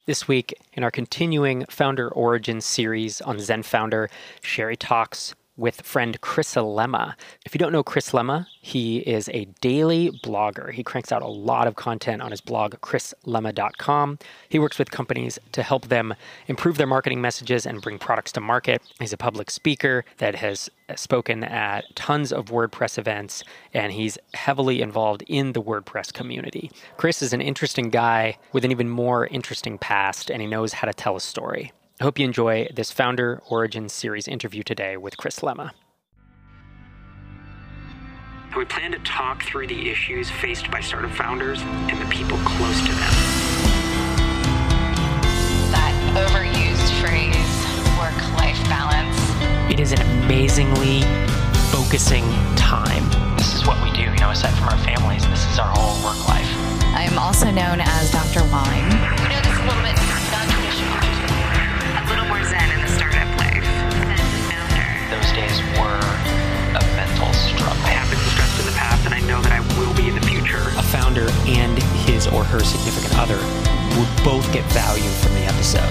This week, in our continuing Founder Origins series on Zen Founder, Sherry talks with friend Chris Lema. If you don't know Chris Lema, he is a daily blogger. He cranks out a lot of content on his blog, chrislema.com. He works with companies to help them improve their marketing messages and bring products to market. He's a public speaker that has spoken at tons of WordPress events, and he's heavily involved in the WordPress community. Chris is an interesting guy with an even more interesting past, and he knows how to tell a story. I hope you enjoy this Founder Origins series interview today with Chris Lema. We plan to talk through the issues faced by startup founders and the people close to them. That overused phrase, work-life balance. It is an amazingly focusing time. This is what we do, aside from our families, this is our whole work life. I am also known as Dr. Wine. This is a little bit non-traditional. A little more zen in the startup life. Zen founder. Those days were a mental struggle. I have been stressed in the past, and I know that I will be in the future. A founder and his or her significant other would both get value from the episode.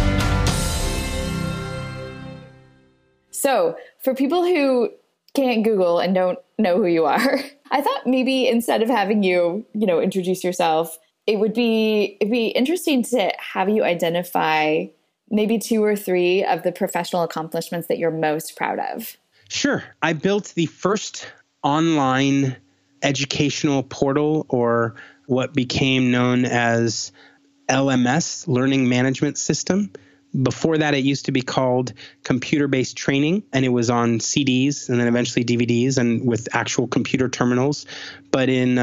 So, for people who can't Google and don't know who you are, I thought maybe instead of having you, introduce yourself, it'd be interesting to have you identify maybe 2 or 3 of the professional accomplishments that you're most proud of. Sure. I built the first online educational portal, or what became known as LMS, Learning Management System. Before that, it used to be called computer-based training, and it was on CDs and then eventually DVDs and with actual computer terminals. But in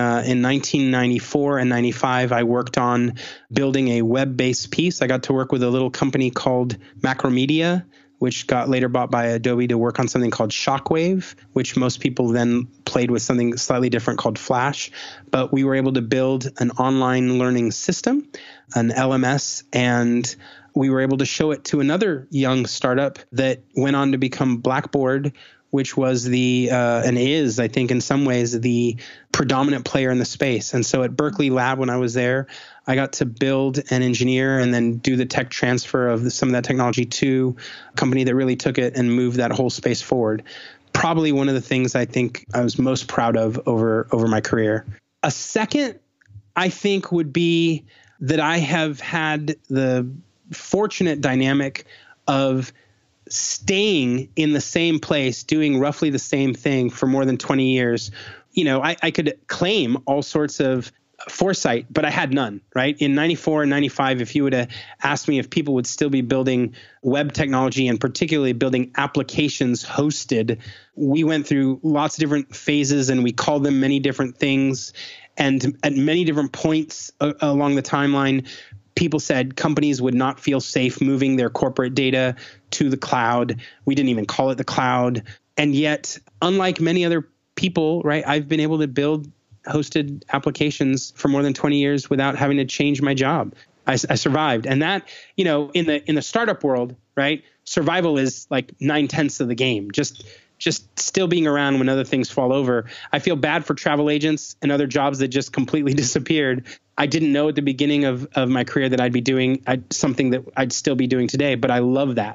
1994 and 95, I worked on building a web-based piece. I got to work with a little company called Macromedia, which got later bought by Adobe to work on something called Shockwave, which most people then played with something slightly different called Flash. But we were able to build an online learning system, an LMS, and we were able to show it to another young startup that went on to become Blackboard, which was and is, I think, in some ways, the predominant player in the space. And so at Berkeley Lab, when I was there, I got to build and engineer and then do the tech transfer of some of that technology to a company that really took it and moved that whole space forward. Probably one of the things I think I was most proud of over my career. A second, I think, would be that I have had the fortunate dynamic of staying in the same place, doing roughly the same thing for more than 20 years. I could claim all sorts of foresight, but I had none, right? In 94 and 95, if you would have asked me if people would still be building web technology and particularly building applications hosted, we went through lots of different phases and we called them many different things. And at many different points along the timeline, people said companies would not feel safe moving their corporate data to the cloud. We didn't even call it the cloud. And yet, unlike many other people, right, I've been able to build hosted applications for more than 20 years without having to change my job. I survived. And that, in the startup world, right, survival is like 9/10 of the game. Just still being around when other things fall over. I feel bad for travel agents and other jobs that just completely disappeared. I didn't know at the beginning of my career that I'd be doing something that I'd still be doing today, but I love that.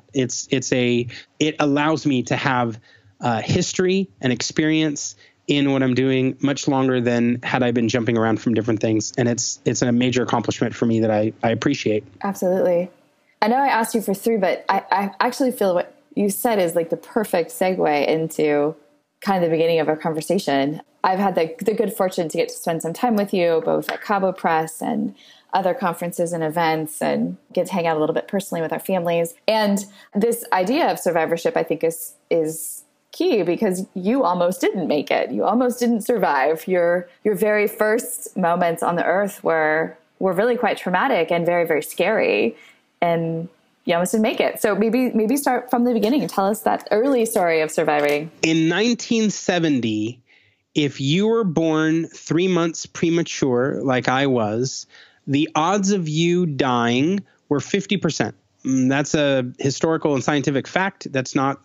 It allows me to have history and experience in what I'm doing much longer than had I been jumping around from different things. And it's a major accomplishment for me that I appreciate. Absolutely. I know I asked you for 3, but I actually feel what you said is like the perfect segue into kind of the beginning of our conversation. I've had the good fortune to get to spend some time with you, both at Cabo Press and other conferences and events, and get to hang out a little bit personally with our families. And this idea of survivorship, I think, is key because you almost didn't make it. You almost didn't survive. Your very first moments on the earth were really quite traumatic and very, very scary. And you almost didn't make it. So maybe start from the beginning and tell us that early story of surviving. In 1970, if you were born 3 months premature, like I was, the odds of you dying were 50%. That's a historical and scientific fact. That's not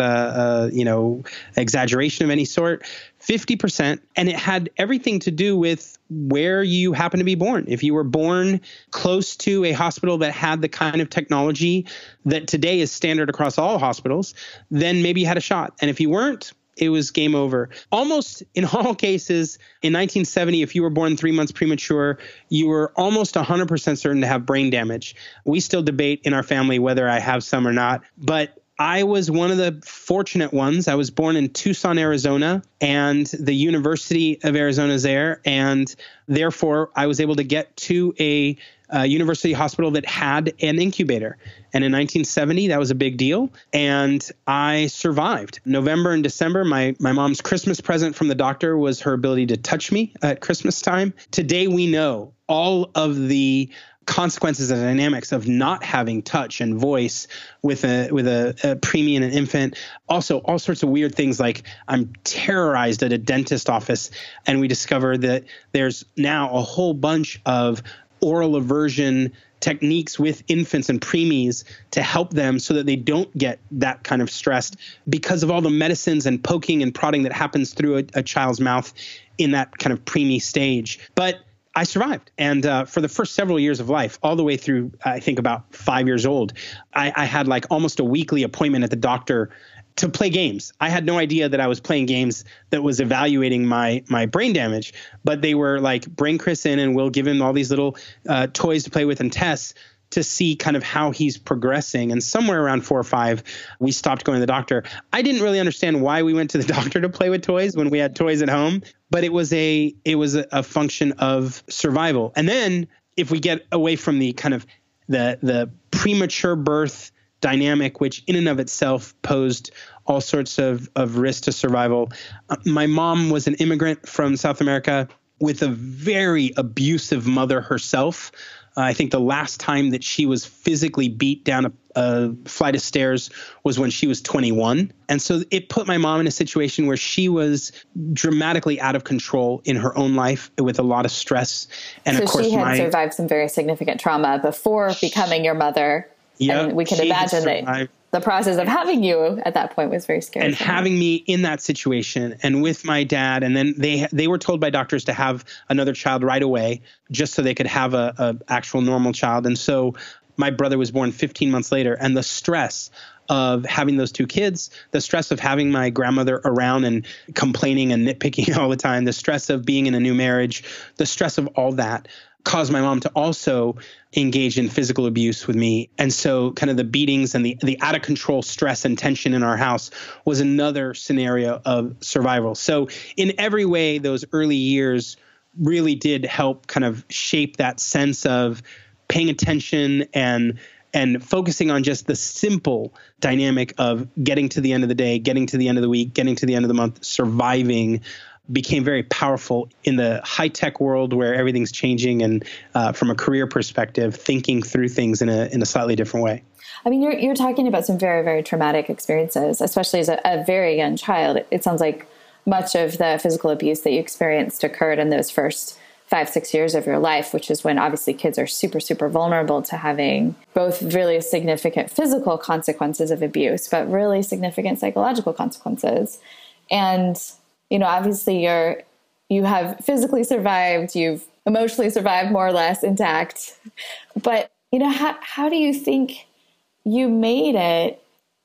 a exaggeration of any sort. 50%. And it had everything to do with where you happen to be born. If you were born close to a hospital that had the kind of technology that today is standard across all hospitals, then maybe you had a shot. And if you weren't, it was game over. Almost in all cases, in 1970, if you were born 3 months premature, you were almost 100% certain to have brain damage. We still debate in our family whether I have some or not, but I was one of the fortunate ones. I was born in Tucson, Arizona, and the University of Arizona is there. And therefore, I was able to get to a university hospital that had an incubator. And in 1970, that was a big deal. And I survived. November and December, my mom's Christmas present from the doctor was her ability to touch me at Christmas time. Today, we know all of the consequences and dynamics of not having touch and voice with a preemie and an infant. Also, all sorts of weird things like I'm terrorized at a dentist office, and we discover that there's now a whole bunch of oral aversion techniques with infants and preemies to help them so that they don't get that kind of stressed because of all the medicines and poking and prodding that happens through a child's mouth in that kind of preemie stage. But I survived. And for the first several years of life, all the way through, I think about 5 years old, I had like almost a weekly appointment at the doctor to play games. I had no idea that I was playing games that was evaluating my brain damage, but they were like, bring Chris in and we'll give him all these little toys to play with and tests to see kind of how he's progressing. And somewhere around 4 or 5, we stopped going to the doctor. I didn't really understand why we went to the doctor to play with toys when we had toys at home, but it was a function of survival. And then if we get away from the kind of the premature birth dynamic, which in and of itself posed all sorts of risk to survival. My mom was an immigrant from South America with a very abusive mother herself. I think the last time that she was physically beat down a flight of stairs was when she was 21. And so it put my mom in a situation where she was dramatically out of control in her own life with a lot of stress. And so of course, she had survived some very significant trauma before becoming your mother. Yeah, and we can imagine that the process of having you at that point was very scary. And having me in that situation and with my dad, and then they were told by doctors to have another child right away just so they could have a actual normal child. And so my brother was born 15 months later, and the stress of having those 2 kids, the stress of having my grandmother around and complaining and nitpicking all the time, the stress of being in a new marriage, the stress of all that caused my mom to also engage in physical abuse with me. And so kind of the beatings and the out of control stress and tension in our house was another scenario of survival. So in every way, those early years really did help kind of shape that sense of paying attention and focusing on just the simple dynamic of getting to the end of the day, getting to the end of the week, getting to the end of the month, surviving became very powerful in the high-tech world where everything's changing, and from a career perspective, thinking through things in a slightly different way. I mean, you're talking about some very, very traumatic experiences, especially as a very young child. It sounds like much of the physical abuse that you experienced occurred in those first 5-6 years of your life, which is when obviously kids are super, super vulnerable to having both really significant physical consequences of abuse, but really significant psychological consequences. And obviously you have physically survived, you've emotionally survived more or less intact. But, how do you think you made it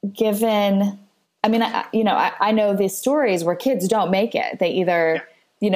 given, I know these stories where kids don't make it. They either,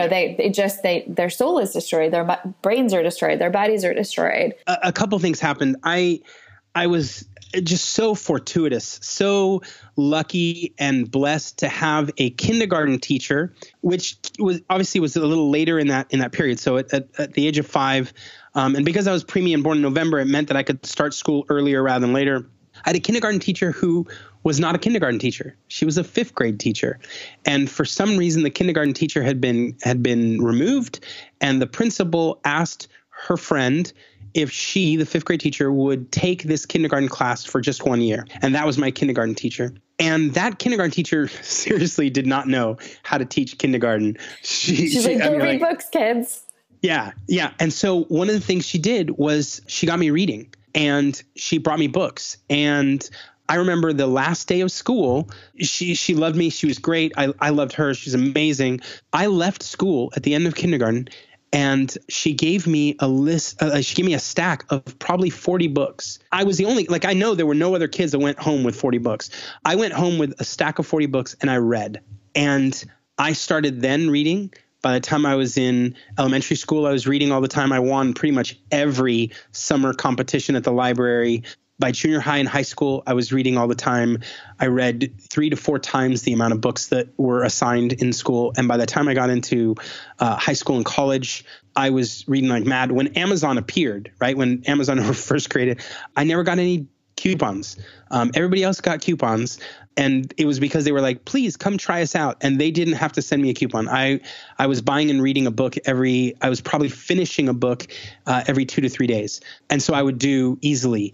their soul is destroyed, their brains are destroyed, their bodies are destroyed. A couple things happened. I was just so fortuitous, so lucky and blessed to have a kindergarten teacher, which was a little later in that period. So at the age of 5, and because I was preemie and born in November, it meant that I could start school earlier rather than later. I had a kindergarten teacher who was not a kindergarten teacher. She was a 5th grade teacher. And for some reason, the kindergarten teacher had been removed, and the principal asked her friend if she, the 5th grade teacher, would take this kindergarten class for just 1 year. And that was my kindergarten teacher. And that kindergarten teacher seriously did not know how to teach kindergarten. She's like, go read books, kids. Yeah. And so one of the things she did was she got me reading. and she brought me books. And I remember the last day of school, she loved me. She was great. I loved her. She's amazing. I left school at the end of kindergarten, and she gave me a list. She gave me a stack of probably 40 books. I was the only, I know there were no other kids that went home with 40 books. I went home with a stack of 40 books and I read. And I started then reading. By the time I was in elementary school, I was reading all the time. I won pretty much every summer competition at the library. By junior high and high school, I was reading all the time. I read 3 to 4 times the amount of books that were assigned in school. And by the time I got into high school and college, I was reading like mad. When Amazon appeared, right, when Amazon was first created, I never got any coupons. Everybody else got coupons. And it was because they were like, please come try us out. And they didn't have to send me a coupon. I was buying and reading a book I was probably finishing a book every 2 to 3 days. And so I would do easily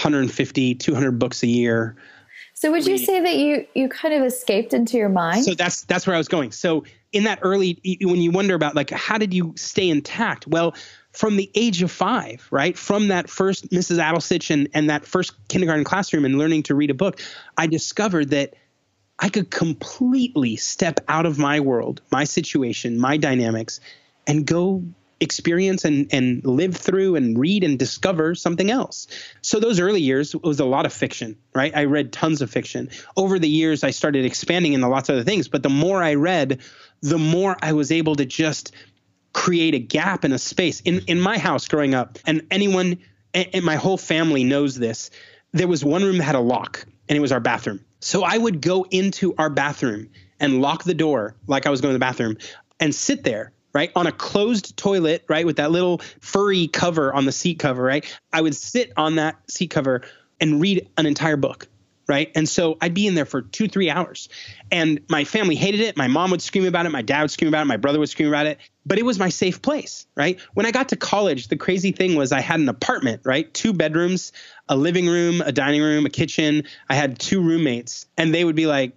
150, 200 books a year. So would you say that you kind of escaped into your mind? So that's where I was going. So in that early, when you wonder about how did you stay intact? Well, from the age of 5, right? From that first Mrs. Adelsich and that first kindergarten classroom and learning to read a book, I discovered that I could completely step out of my world, my situation, my dynamics, and go experience and live through and read and discover something else. So those early years was a lot of fiction, right? I read tons of fiction. Over the years, I started expanding into lots of other things. But the more I read, the more I was able to just create a gap and a space. In my house growing up, and anyone in my whole family knows this, there was one room that had a lock, and it was our bathroom. So I would go into our bathroom and lock the door like I was going to the bathroom and sit there, right, on a closed toilet, right, with that little furry cover on the seat cover, right? I would sit on that seat cover and read an entire book, right? And so I'd be in there for 2-3 hours. And my family hated it. My mom would scream about it. My dad would scream about it. My brother would scream about it. But it was my safe place, right? When I got to college, the crazy thing was I had an apartment, right? 2 bedrooms, a living room, a dining room, a kitchen. I had 2 roommates. And they would be like,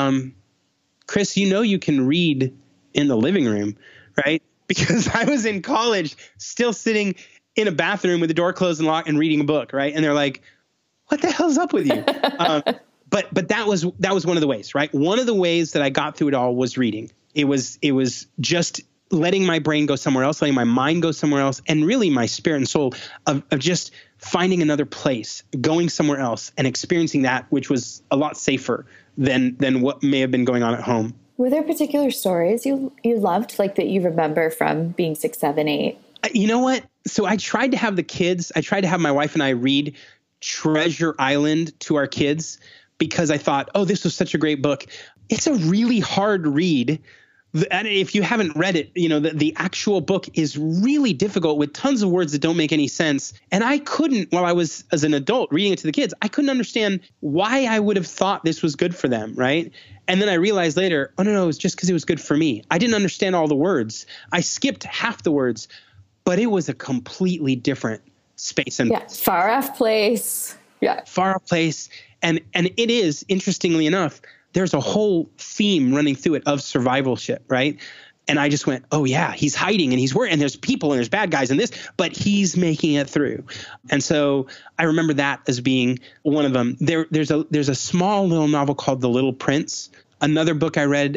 Chris, you can read in the living room, right? Because I was in college still sitting in a bathroom with the door closed and locked and reading a book, right? And they're like, what the hell's up with you? But that was one of the ways, right? One of the ways that I got through it all was reading. It was just letting my brain go somewhere else, letting my mind go somewhere else, and really my spirit and soul of just finding another place, going somewhere else and experiencing that, which was a lot safer than what may have been going on at home. Were there particular stories you loved, that you remember from being 6, 7, 8? You know what? So I tried to have my wife and I read Treasure Island to our kids because I thought, oh, this was such a great book. It's a really hard read. And if you haven't read it, the actual book is really difficult with tons of words that don't make any sense. And I couldn't, while I was as an adult reading it to the kids, I couldn't understand why I would have thought this was good for them, right? And then I realized later, oh, no, it was just because it was good for me. I didn't understand all the words. I skipped half the words, but it was a completely different space. And far off place. Yeah. Far off place. And it is, interestingly enough, there's a whole theme running through it of survivalship, right? And I just went, oh yeah, he's hiding and he's worried and there's people and there's bad guys and this, but he's making it through. And so I remember that as being one of them. There's a small little novel called The Little Prince, another book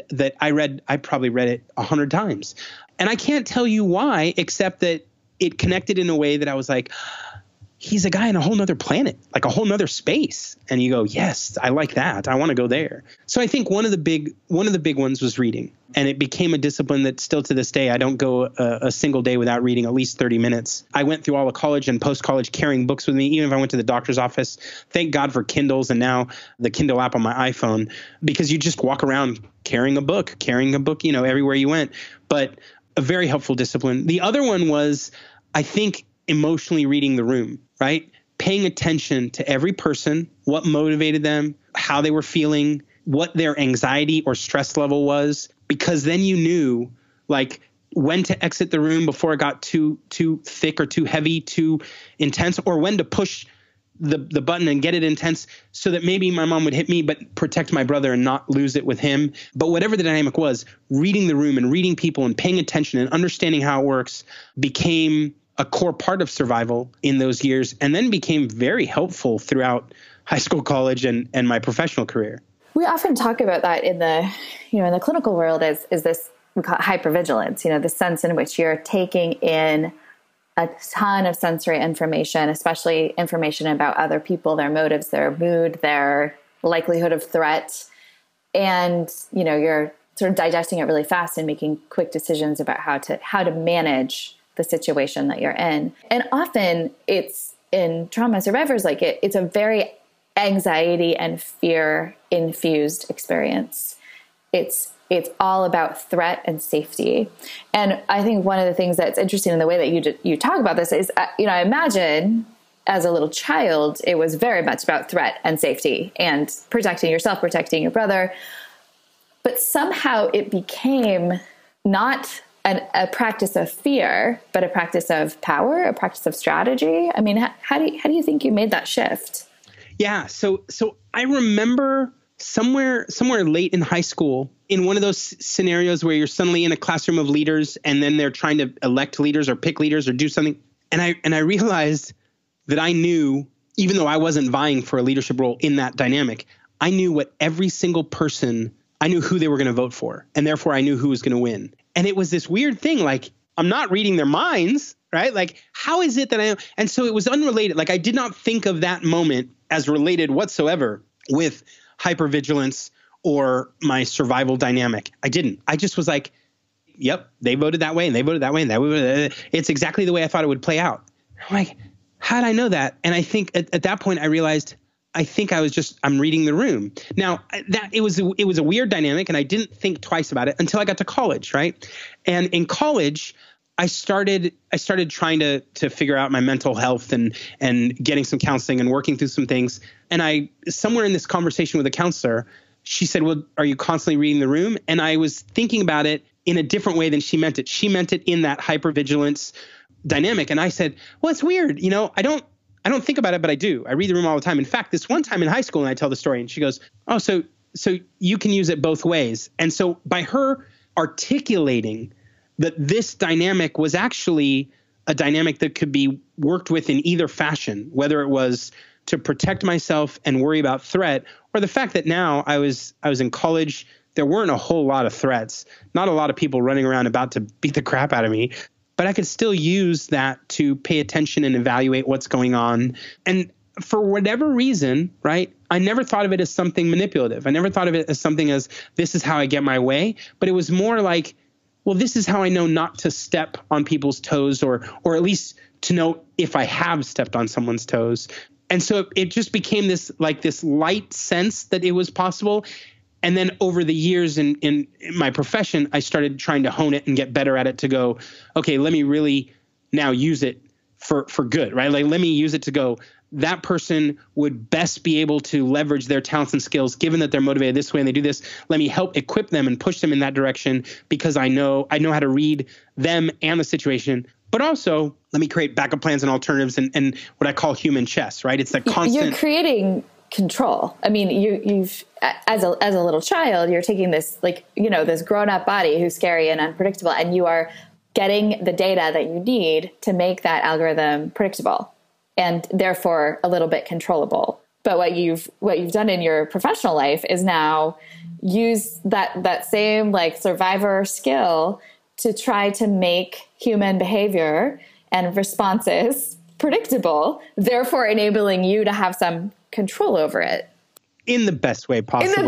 I probably read it 100 times. And I can't tell you why, except that it connected in a way that I was like, he's a guy in a whole nother planet, like a whole nother space. And you go, yes, I like that. I want to go there. So I think one of the big ones was reading. And it became a discipline that still to this day, I don't go a single day without reading at least 30 minutes. I went through all of college and post-college carrying books with me, even if I went to the doctor's office. Thank God for Kindles and now the Kindle app on my iPhone, because you just walk around carrying a book, everywhere you went. But a very helpful discipline. The other one was, I think, emotionally reading the room, right? Paying attention to every person, what motivated them, how they were feeling, what their anxiety or stress level was, because then you knew when to exit the room before it got too thick or too heavy, too intense, or when to push the button and get it intense so that maybe my mom would hit me but protect my brother and not lose it with him. But whatever the dynamic was, reading the room and reading people and paying attention and understanding how it works became a core part of survival in those years, and then became very helpful throughout high school, college, and my professional career. We often talk about that in the, in the clinical world is this, we call it hypervigilance, the sense in which you're taking in a ton of sensory information, especially information about other people, their motives, their mood, their likelihood of threat. And, you're sort of digesting it really fast and making quick decisions about how to manage the situation that you're in. And often it's in trauma survivors, it's a very anxiety and fear infused experience. It's all about threat and safety. And I think one of the things that's interesting in the way that you talk about this is, I imagine as a little child, it was very much about threat and safety and protecting yourself, protecting your brother. But somehow it became not a practice of fear, but a practice of power, a practice of strategy. I mean, how do you think you made that shift? Yeah. So I remember somewhere late in high school, in one of those scenarios where you're suddenly in a classroom of leaders and then they're trying to elect leaders or pick leaders or do something. And I realized that I knew, even though I wasn't vying for a leadership role in that dynamic, I knew what every single person, I knew who they were going to vote for. And therefore I knew who was going to win. And it was this weird thing, I'm not reading their minds, right? How is it that I, and so it was unrelated. I did not think of that moment as related whatsoever with hypervigilance or my survival dynamic. I didn't. I just was yep, they voted that way and they voted that way and that way. It's exactly the way I thought it would play out. I'm how'd I know that? And I think at that point I realized, I think I'm reading the room. Now it was a weird dynamic and I didn't think twice about it until I got to college, right? And in college, I started trying to figure out my mental health and getting some counseling and working through some things. And somewhere in this conversation with a counselor, she said, well, are you constantly reading the room? And I was thinking about it in a different way than she meant it. She meant it in that hypervigilance dynamic. And I said, well, it's weird. I don't think about it, but I do. I read the room all the time. In fact, this one time in high school, and I tell the story, and she goes, oh, so you can use it both ways. And so by her articulating that this dynamic was actually a dynamic that could be worked with in either fashion, whether it was to protect myself and worry about threat, or the fact that now I was in college, there weren't a whole lot of threats, not a lot of people running around about to beat the crap out of me, but I could still use that to pay attention and evaluate what's going on. And for whatever reason, right, I never thought of it as something manipulative. I never thought of it as something as this is how I get my way, but it was more well, this is how I know not to step on people's toes or at least to know if I have stepped on someone's toes. And so it just became this light sense that it was possible. And then over the years in my profession, I started trying to hone it and get better at it to go, okay, let me really now use it for good, right? Let me use it to go, that person would best be able to leverage their talents and skills, given that they're motivated this way and they do this. Let me help equip them and push them in that direction because I know how to read them and the situation. But also, let me create backup plans and alternatives and what I call human chess, right? It's that constant. You're creating control. I mean, you've as a little child, you're taking this this grown up body who's scary and unpredictable, and you are getting the data that you need to make that algorithm predictable and therefore a little bit controllable. But what you've done in your professional life is now use that same survivor skill to try to make human behavior and responses predictable, therefore enabling you to have some control over it. In the best way possible.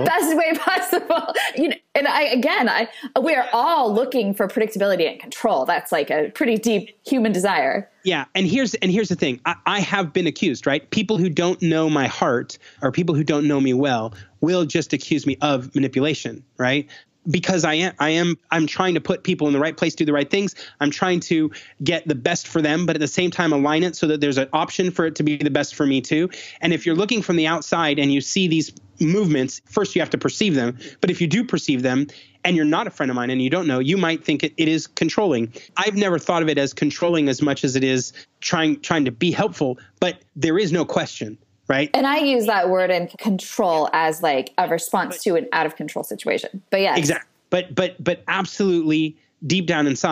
And we are all looking for predictability and control. That's a pretty deep human desire. Yeah. And here's the thing. I have been accused, right? People who don't know my heart or people who don't know me well will just accuse me of manipulation, right? Because I'm trying to put people in the right place, do the right things. I'm trying to get the best for them, but at the same time align it so that there's an option for it to be the best for me too. And if you're looking from the outside and you see these movements, first you have to perceive them. But if you do perceive them and you're not a friend of mine and you don't know, you might think it is controlling. I've never thought of it as controlling as much as it is trying to be helpful, but there is no question. Right. And I use that word in control as a response to an out of control situation. But yeah. Exactly. But absolutely deep down inside,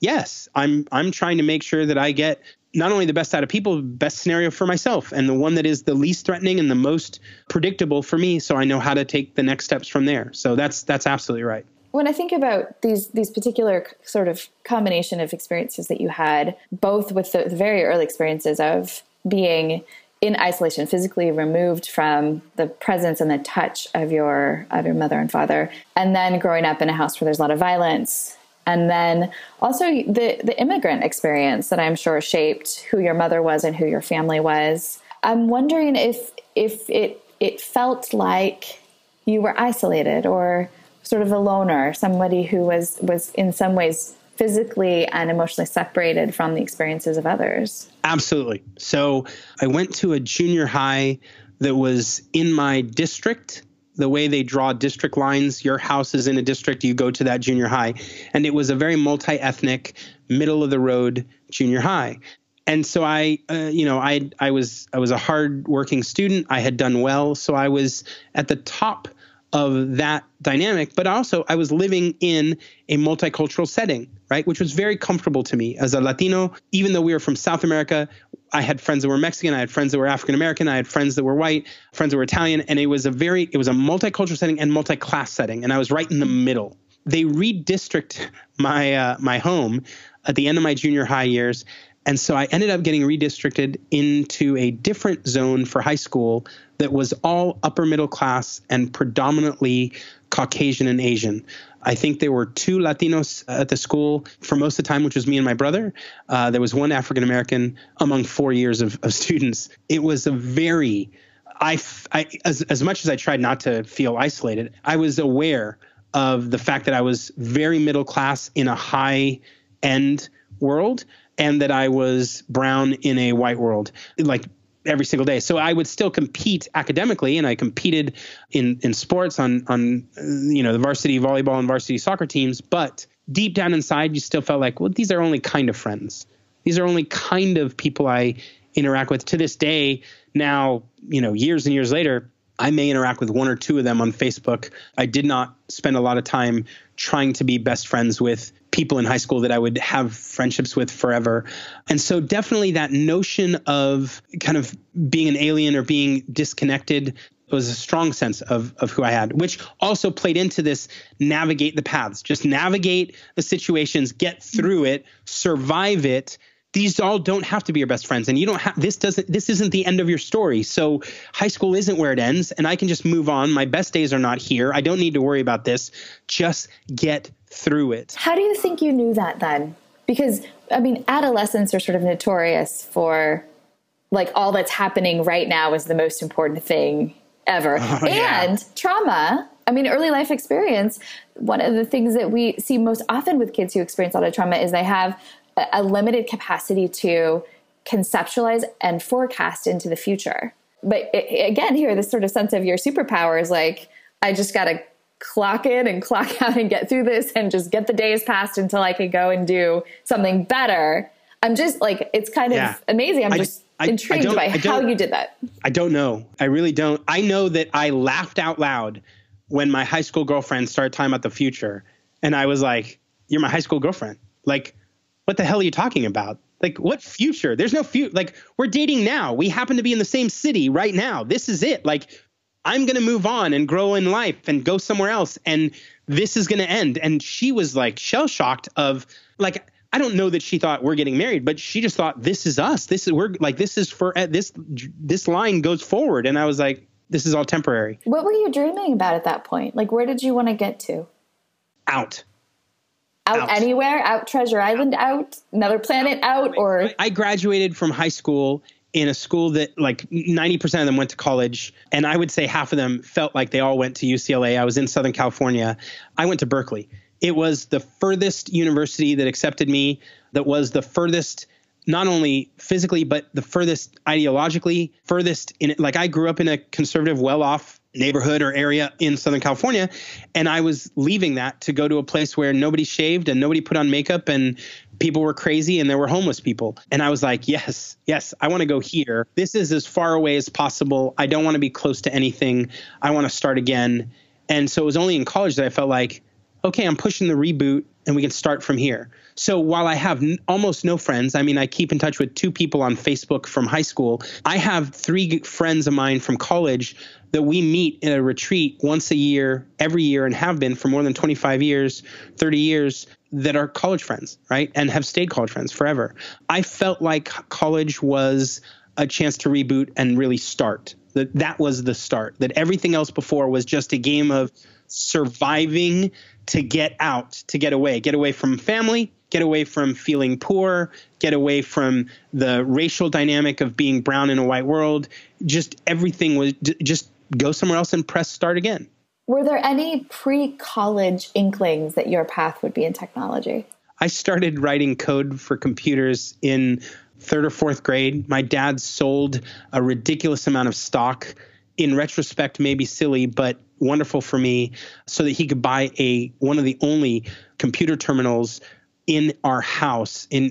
yes, I'm trying to make sure that I get not only the best out of people, best scenario for myself, and the one that is the least threatening and the most predictable for me, so I know how to take the next steps from there. So that's absolutely right. When I think about these particular sort of combination of experiences that you had, both with the very early experiences of being in isolation, physically removed from the presence and the touch of your mother and father, and then growing up in a house where there's a lot of violence, and then also the immigrant experience that I'm sure shaped who your mother was and who your family was. I'm wondering if it felt like you were isolated or sort of a loner, somebody who was in some ways physically and emotionally separated from the experiences of others. Absolutely. So I went to a junior high that was in my district. The way they draw district lines, your house is in a district, you go to that junior high. And it was a very multi-ethnic, middle of the road junior high. And so I was a hard-working student. I had done well. So I was at the top of that dynamic, but also I was living in a multicultural setting, right? Which was very comfortable to me as a Latino. Even though we were from South America, I had friends that were Mexican, I had friends that were African American, I had friends that were white, friends that were Italian, and it was a multicultural setting and multi-class setting, and I was right in the middle. They redistricted my home at the end of my junior high years. And so I ended up getting redistricted into a different zone for high school that was all upper middle class and predominantly Caucasian and Asian. I think there were 2 Latinos at the school for most of the time, which was me and my brother. There was 1 African American among 4 years of students. It was a very, as much as I tried not to feel isolated, I was aware of the fact that I was very middle class in a high end world, and that I was brown in a white world, like every single day. So I would still compete academically, and I competed in sports on the varsity volleyball and varsity soccer teams. But deep down inside, you still felt like, well, these are only kind of friends. These are only kind of people I interact with. To this day, now, years and years later, I may interact with 1 or 2 of them on Facebook. I did not spend a lot of time trying to be best friends with people in high school that I would have friendships with forever. And so definitely that notion of kind of being an alien or being disconnected was a strong sense of who I had, which also played into this navigate the paths, just navigate the situations, get through it, survive it. These all don't have to be your best friends, and you don't have, this isn't the end of your story. So high school isn't where it ends, and I can just move on. My best days are not here. I don't need to worry about this. Just get through it. How do you think you knew that then? Because, adolescents are sort of notorious for, like, all that's happening right now is the most important thing ever. Oh, yeah. And trauma, early life experience, one of the things that we see most often with kids who experience a lot of trauma is they have a limited capacity to conceptualize and forecast into the future. But again, here, this sort of sense of your superpower is like, I just got to clock in and clock out and get through this and just get the days past until I can go and do something better. I'm just like, it's kind of amazing. I'm just intrigued by how you did that. I don't know. I really don't. I know that I laughed out loud when my high school girlfriend started talking about the future. And I was like, you're my high school girlfriend. Like, what the hell are you talking about? Like, what future? There's no future. Like, we're dating now. We happen to be in the same city right now. This is it. Like, I'm going to move on and grow in life and go somewhere else. And this is going to end. And she was like shell shocked of like, I don't know that she thought we're getting married, but she just thought this is us. This line goes forward. And I was like, this is all temporary. What were you dreaming about at that point? Like, where did you want to get to? Out anywhere? Out Treasure Island? Out another planet? Out? Or I graduated from high school in a school that like 90% of them went to college. And I would say half of them felt like they all went to UCLA. I was in Southern California. I went to Berkeley. It was the furthest university that accepted me, that was the furthest, not only physically, but the furthest ideologically, furthest in it. Like, I grew up in a conservative, well-off neighborhood or area in Southern California, and I was leaving that to go to a place where nobody shaved and nobody put on makeup and people were crazy and there were homeless people. And I was like, yes, I want to go here. This is as far away as possible. I don't want to be close to anything. I want to start again. And so it was only in college that I felt like, okay, I'm pushing the reboot and we can start from here. So while I have almost no friends, I mean, I keep in touch with 2 people on Facebook from high school. I have 3 friends of mine from college that we meet in a retreat once a year, every year, and have been for more than 25 years, 30 years, that are college friends, right? And have stayed college friends forever. I felt like college was a chance to reboot and really start. That was the start. That everything else before was just a game of surviving to get out, to get away from family, get away from feeling poor, get away from the racial dynamic of being brown in a white world. Just everything was just go somewhere else and press start again. Were there any pre-college inklings that your path would be in technology? I started writing code for computers in 3rd or 4th grade. My dad sold a ridiculous amount of stock. In retrospect, maybe silly, but wonderful for me, so that he could buy one of the only computer terminals in our house. In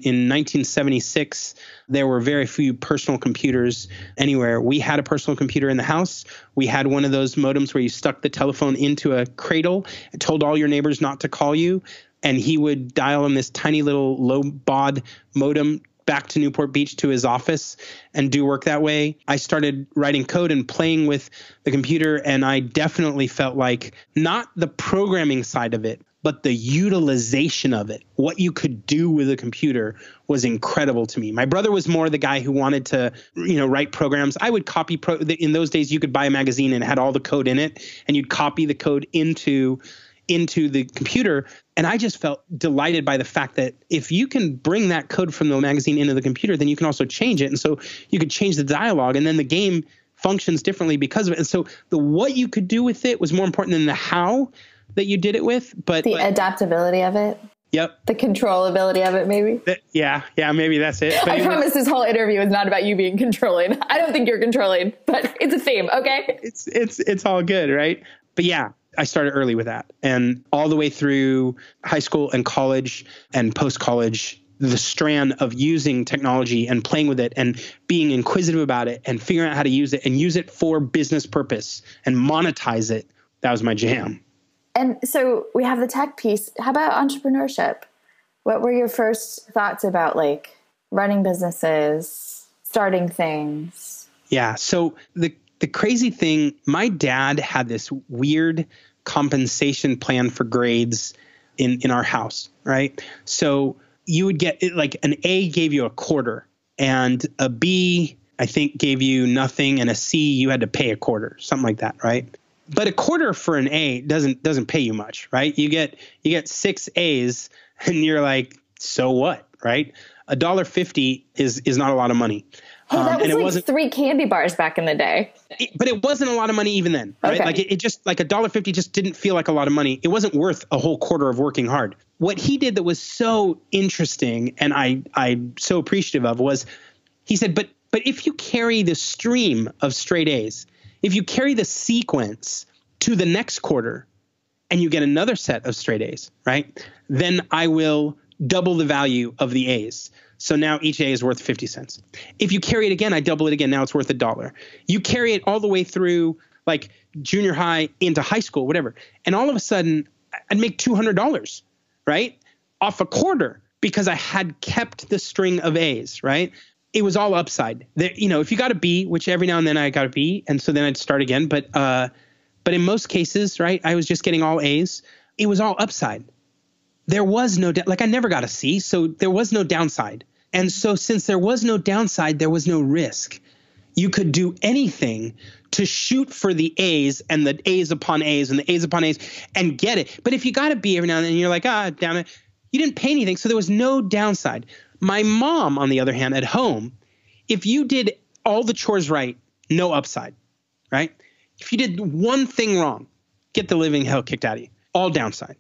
1976, there were very few personal computers anywhere. We had a personal computer in the house. We had one of those modems where you stuck the telephone into a cradle and told all your neighbors not to call you. And he would dial in this tiny little low baud modem back to Newport Beach to his office and do work that way. I started writing code and playing with the computer, and I definitely felt like not the programming side of it, but the utilization of it, what you could do with a computer, was incredible to me. My brother was more the guy who wanted to, write programs. I would copy in those days, you could buy a magazine and it had all the code in it, and you'd copy the code into the computer. And I just felt delighted by the fact that if you can bring that code from the magazine into the computer, then you can also change it. And so you could change the dialogue, and then the game functions differently because of it. And so the what you could do with it was more important than the how that you did it with. But the adaptability of it. Yep. The controllability of it, maybe. Yeah, maybe that's it. But I promise this whole interview is not about you being controlling. I don't think you're controlling, but it's a theme, okay? It's all good, right? But yeah, I started early with that. And all the way through high school and college and post-college, the strand of using technology and playing with it and being inquisitive about it and figuring out how to use it and use it for business purpose and monetize it, that was my jam. And so we have the tech piece. How about entrepreneurship? What were your first thoughts about running businesses, starting things? Yeah. So the crazy thing, my dad had this weird compensation plan for grades in our house, right? So you would get an A gave you a quarter, and a B, I think, gave you nothing, and a C, you had to pay a quarter, something like that, right? But a quarter for an A doesn't pay you much, right? You get 6 A's and you're like, so what, right? $1.50 is not a lot of money. Hey, that and it was 3 candy bars back in the day. But it wasn't a lot of money even then, right? Okay. It just $1.50 just didn't feel like a lot of money. It wasn't worth a whole quarter of working hard. What he did that was so interesting and I'm so appreciative of was he said, but if you carry the stream of straight A's, if you carry the sequence to the next quarter and you get another set of straight A's, right, then I will double the value of the A's. So now each A is worth 50 cents. If you carry it again, I double it again. Now it's worth $1. You carry it all the way through junior high into high school, whatever. And all of a sudden I'd make $200, right, off a quarter because I had kept the string of A's, right? It was all upside. If you got a B, which every now and then I got a B, and so then I'd start again. But in most cases, right, I was just getting all A's. It was all upside. There was no I never got a C, so there was no downside. And so since there was no downside, there was no risk. You could do anything to shoot for the A's and the A's upon A's and the A's upon A's and get it. But if you got a B every now and then, you're like, damn it, you didn't pay anything, so there was no downside. My mom, on the other hand, at home, if you did all the chores right, no upside, right? If you did one thing wrong, get the living hell kicked out of you, all downside.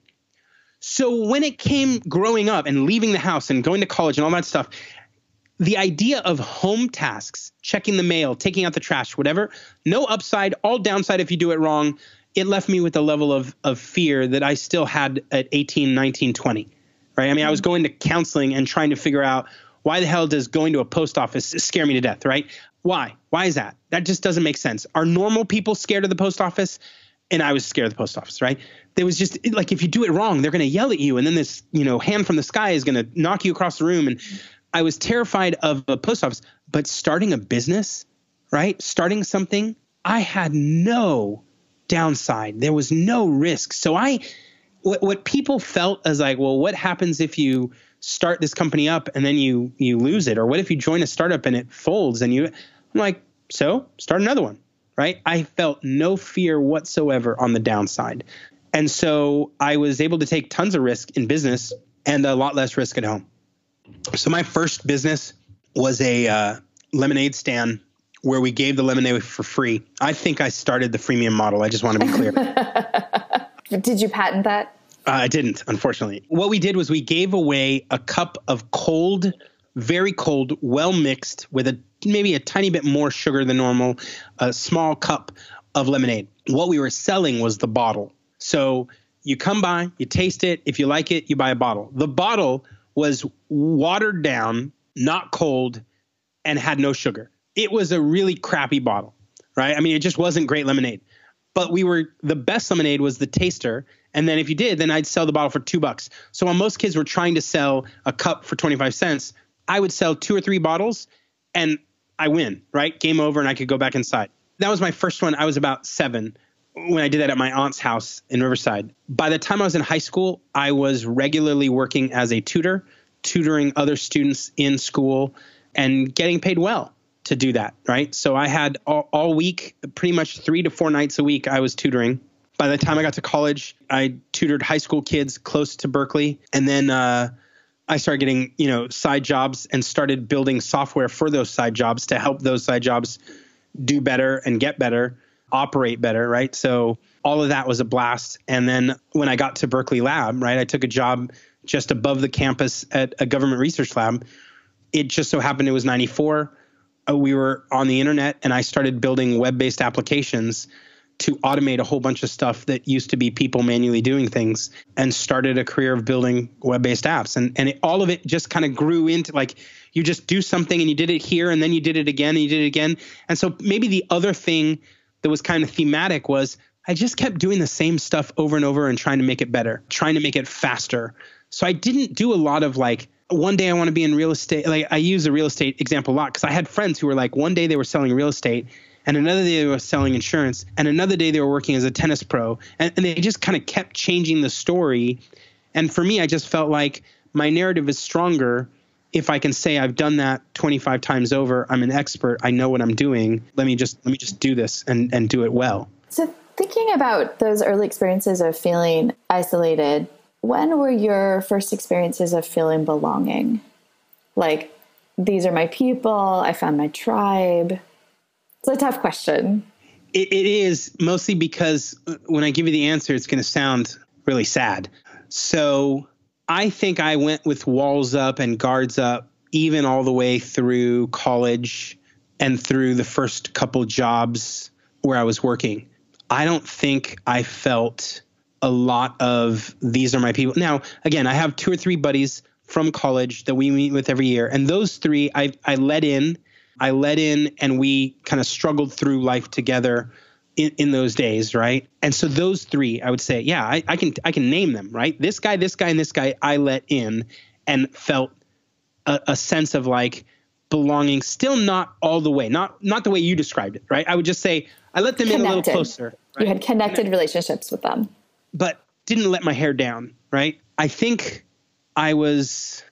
So when it came growing up and leaving the house and going to college and all that stuff, the idea of home tasks, checking the mail, taking out the trash, whatever, no upside, all downside if you do it wrong, it left me with a level of fear that I still had at 18, 19, 20. Right? I mean, I was going to counseling and trying to figure out why the hell does going to a post office scare me to death, right? Why? Why is that? That just doesn't make sense. Are normal people scared of the post office? And I was scared of the post office, right? There was just like, if you do it wrong, they're going to yell at you. And then this, hand from the sky is going to knock you across the room. And I was terrified of a post office, but starting a business, right? Starting something, I had no downside. There was no risk. So what people felt as like, well, what happens if you start this company up and then you lose it? Or what if you join a startup and it folds and I'm like, so start another one. Right? I felt no fear whatsoever on the downside. And so I was able to take tons of risk in business and a lot less risk at home. So my first business was a lemonade stand where we gave the lemonade for free. I think I started the freemium model. I just want to be clear. Did you patent that? I didn't, unfortunately. What we did was we gave away a cup of cold, very cold, well mixed with maybe a tiny bit more sugar than normal, a small cup of lemonade. What we were selling was the bottle. So you come by, you taste it. If you like it, you buy a bottle. The bottle was watered down, not cold, and had no sugar. It was a really crappy bottle, right? I mean, it just wasn't great lemonade. But the best lemonade was the taster. And then if you did, then I'd sell the bottle for $2. So while most kids were trying to sell a cup for 25 cents, I would sell 2 or 3 bottles and I win, right? Game over and I could go back inside. That was my first one. I was about 7 when I did that at my aunt's house in Riverside. By the time I was in high school, I was regularly working as a tutor, tutoring other students in school and getting paid well to do that, right? So I had all week, pretty much 3 to 4 nights a week, I was tutoring. By the time I got to college, I tutored high school kids close to Berkeley. And then I started getting, side jobs and started building software for those side jobs to help those side jobs do better and get better, operate better, right? So all of that was a blast. And then when I got to Berkeley Lab, right, I took a job just above the campus at a government research lab. It just so happened it was 94. We were on the internet and I started building web-based applications to automate a whole bunch of stuff that used to be people manually doing things, and started a career of building web-based apps. And all of it just kind of grew into like, you just do something and you did it here and then you did it again and you did it again. And so maybe the other thing that was kind of thematic was I just kept doing the same stuff over and over and trying to make it better, trying to make it faster. So I didn't do a lot of like, one day I want to be in real estate. Like I use a real estate example a lot because I had friends who were like, one day they were selling real estate and another day they were selling insurance, and another day they were working as a tennis pro. And they just kind of kept changing the story. And for me, I just felt like my narrative is stronger if I can say I've done that 25 times over. I'm an expert. I know what I'm doing. Let me just do this and do it well. So thinking about those early experiences of feeling isolated, when were your first experiences of feeling belonging? Like, these are my people. I found my tribe. It's a tough question. It is, mostly because when I give you the answer, it's going to sound really sad. So I think I went with walls up and guards up, even all the way through college and through the first couple jobs where I was working. I don't think I felt a lot of these are my people. Now, again, I have 2 or 3 buddies from college that we meet with every year. And those 3 I let in and we kind of struggled through life together in those days, right? And so those 3, I would say, yeah, I can name them, right? This guy, and this guy I let in and felt a sense of like belonging, still not all the way, not the way you described it, right? I would just say I let them in a little closer. Right? You had connected relationships with them. But didn't let my hair down, right? I think I was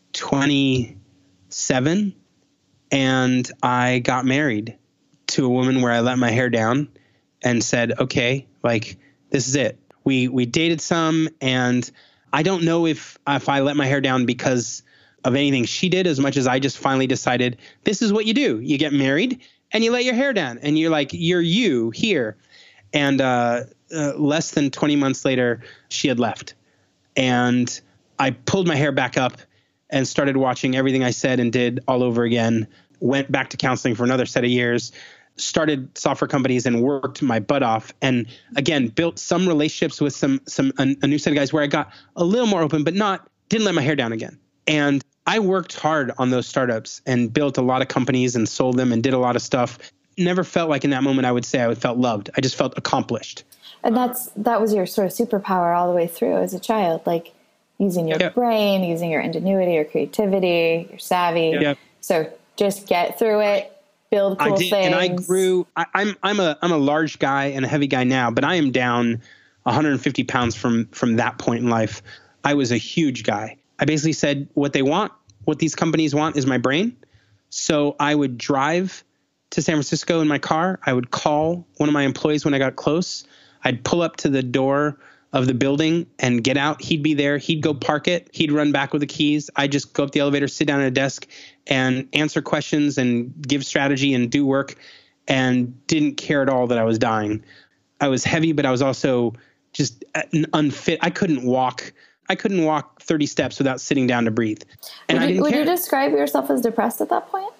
27 and I got married to a woman where I let my hair down and said, okay, like this is it. We dated some, and I don't know if I let my hair down because of anything she did as much as I just finally decided this is what you do. You get married and you let your hair down and you're like, you're you here. And less than 20 months later, she had left. And I pulled my hair back up and started watching everything I said and did all over again, went back to counseling for another set of years, started software companies and worked my butt off. And again, built some relationships with a new set of guys where I got a little more open, but didn't let my hair down again. And I worked hard on those startups and built a lot of companies and sold them and did a lot of stuff. never felt like in that moment I would say I felt loved. I just felt accomplished. And that was your sort of superpower all the way through as a child, like using your brain, using your ingenuity, your creativity, your savvy. Yep. So just get through it, build cool things. And I grew. I'm a large guy and a heavy guy now, but I am down 150 pounds from that point in life. I was a huge guy. I basically said what these companies want is my brain. So I would drive to San Francisco in my car. I would call one of my employees when I got close. I'd pull up to the door of the building and get out. He'd be there. He'd go park it. He'd run back with the keys. I'd just go up the elevator, sit down at a desk and answer questions and give strategy and do work, and didn't care at all that I was dying. I was heavy, but I was also just unfit. I couldn't walk 30 steps without sitting down to breathe. And would you describe yourself as depressed at that point?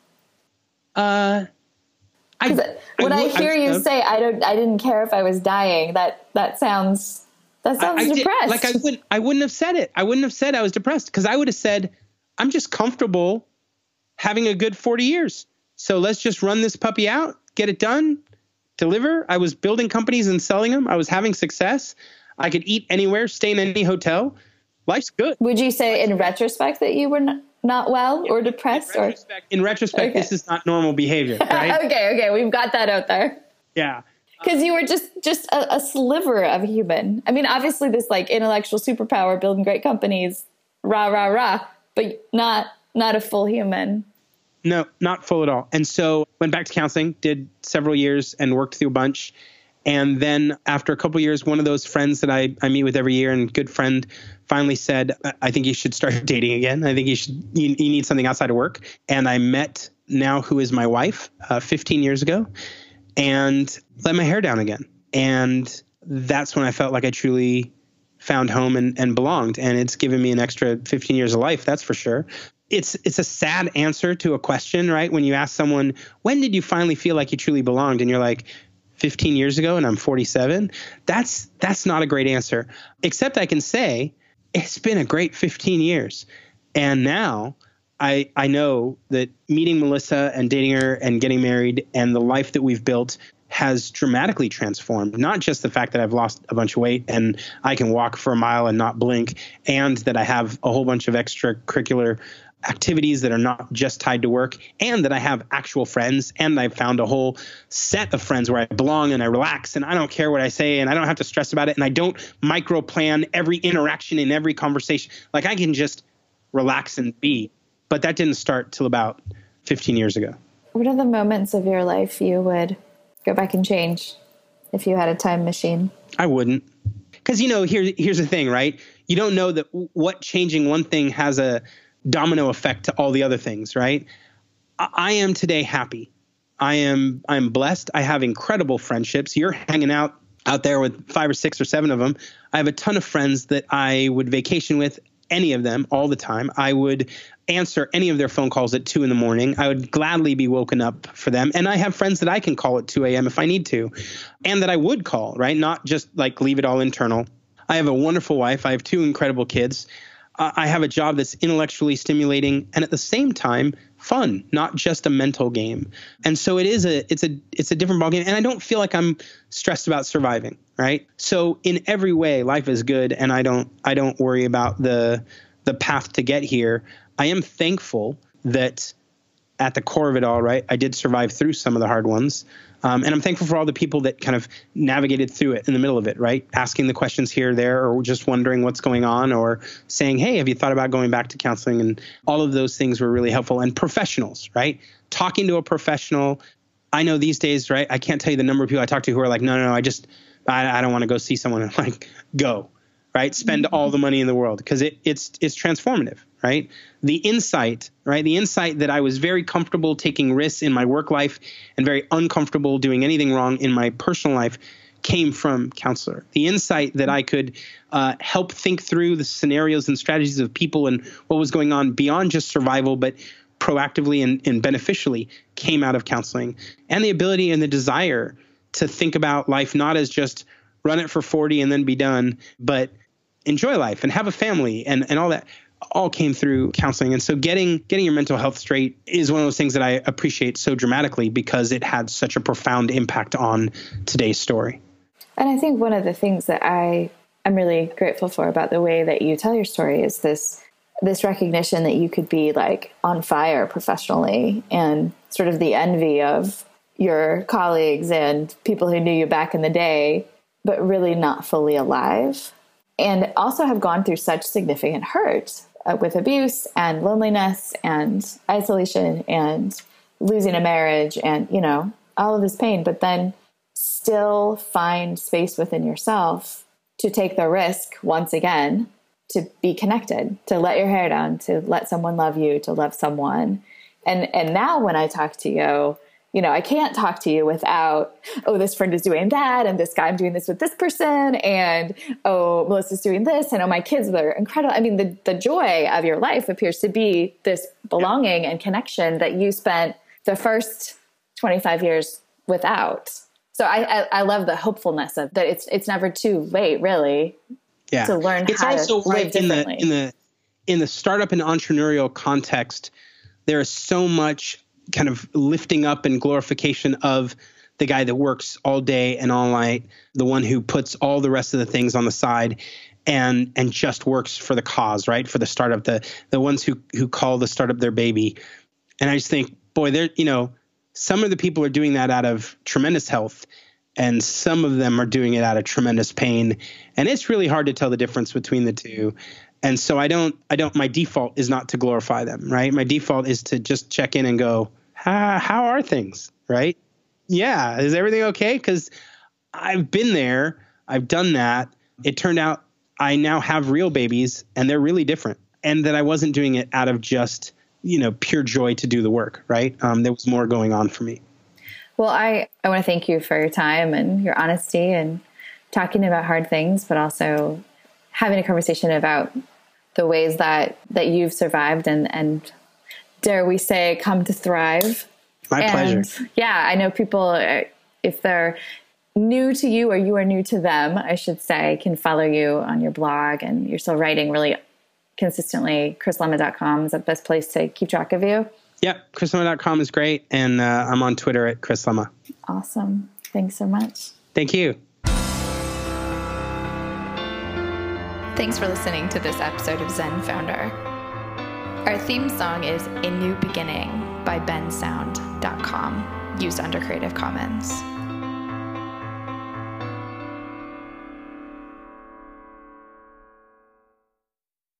When I hear you say I didn't care if I was dying, that sounds depressed. I wouldn't have said it. I wouldn't have said I was depressed, because I would have said I'm just comfortable having a good 40 years. So let's just run this puppy out, get it done, deliver. I was building companies and selling them. I was having success. I could eat anywhere, stay in any hotel. Life's good. Would you say in retrospect that you were not well or depressed? In retrospect, okay. This is not normal behavior, right? Okay. We've got that out there. Yeah. Because you were just a sliver of a human. I mean, obviously this like intellectual superpower, building great companies, rah, rah, rah, but not a full human. No, not full at all. And so went back to counseling, did several years and worked through a bunch. And then after a couple of years, one of those friends that I meet with every year and good friend finally said, I think you should start dating again. I think you need something outside of work. And I met now who is my wife 15 years ago and let my hair down again. And that's when I felt like I truly found home and belonged. And it's given me an extra 15 years of life, that's for sure. It's a sad answer to a question, right? When you ask someone, when did you finally feel like you truly belonged? And you're like, 15 years ago, and I'm 47. That's not a great answer, except I can say it's been a great 15 years. And now I know that meeting Melissa and dating her and getting married and the life that we've built has dramatically transformed. Not just the fact that I've lost a bunch of weight and I can walk for a mile and not blink, and that I have a whole bunch of extracurricular activities that are not just tied to work, and that I have actual friends, and I've found a whole set of friends where I belong and I relax and I don't care what I say and I don't have to stress about it, and I don't micro plan every interaction in every conversation. Like I can just relax and be. But that didn't start till about 15 years ago. What are the moments of your life you would go back and change if you had a time machine? I wouldn't. Because, here's the thing, right? You don't know that what changing one thing has a domino effect to all the other things, right? I am today happy. I'm blessed. I have incredible friendships. You're hanging out there with 5 or 6 or 7 of them. I have a ton of friends that I would vacation with, any of them, all the time. I would answer any of their phone calls at 2 a.m. I would gladly be woken up for them. And I have friends that I can call at 2 a.m. if I need to, and that I would call, right? Not just like leave it all internal. I have a wonderful wife. I have 2 incredible kids. I have a job that's intellectually stimulating and at the same time fun, not just a mental game. And so it's a different ballgame. And I don't feel like I'm stressed about surviving, right? So in every way, life is good, and I don't worry about the path to get here. I am thankful that at the core of it all, right, I did survive through some of the hard ones. And I'm thankful for all the people that kind of navigated through it in the middle of it, right? Asking the questions here or there, or just wondering what's going on, or saying, hey, have you thought about going back to counseling? And all of those things were really helpful. And professionals, right? Talking to a professional. I know these days, right? I can't tell you the number of people I talk to who are like, no, I don't want to go see someone. I'm like, go, right? Spend all the money in the world, because it's transformative, right? The insight that I was very comfortable taking risks in my work life and very uncomfortable doing anything wrong in my personal life came from counselor. The insight that I could help think through the scenarios and strategies of people and what was going on beyond just survival, but proactively and beneficially came out of counseling. And the ability and the desire to think about life not as just run it for 40 and then be done, but enjoy life and have a family and all that all came through counseling. And so getting your mental health straight is one of those things that I appreciate so dramatically because it had such a profound impact on today's story. And I think one of the things that I'm really grateful for about the way that you tell your story is this recognition that you could be like on fire professionally and sort of the envy of your colleagues and people who knew you back in the day, but really not fully alive. And also have gone through such significant hurt with abuse and loneliness and isolation and losing a marriage and, all of this pain, but then still find space within yourself to take the risk once again to be connected, to let your hair down, to let someone love you, to love someone. And now when I talk to you, I can't talk to you without, oh, this friend is doing that, and this guy, I'm doing this with this person, and oh, Melissa's doing this, and oh, my kids, they're incredible. I mean, the joy of your life appears to be this belonging and connection that you spent the first 25 years without. So I love the hopefulness of that. It's never too late, really, to learn how to live differently. In the startup and entrepreneurial context, there is so much kind of lifting up and glorification of the guy that works all day and all night, the one who puts all the rest of the things on the side and just works for the cause, right? For the startup, the ones who call the startup their baby. And I just think, boy, some of the people are doing that out of tremendous health, and some of them are doing it out of tremendous pain. And it's really hard to tell the difference between the two. And so my default is not to glorify them, right? My default is to just check in and go, how are things, right? Yeah. Is everything okay? Because I've been there. I've done that. It turned out I now have real babies and they're really different. And that I wasn't doing it out of just, pure joy to do the work, right? There was more going on for me. Well, I want to thank you for your time and your honesty and talking about hard things, but also having a conversation about the ways that you've survived and dare we say, come to thrive. My pleasure. Yeah, I know people, if they're new to you or you are new to them, I should say, can follow you on your blog, and you're still writing really consistently. chrislemma.com is the best place to keep track of you. Yep, chrislemma.com is great. And I'm on Twitter at chrislemma. Awesome. Thanks so much. Thank you. Thanks for listening to this episode of Zen Founder. Our theme song is A New Beginning by bensound.com, used under Creative Commons.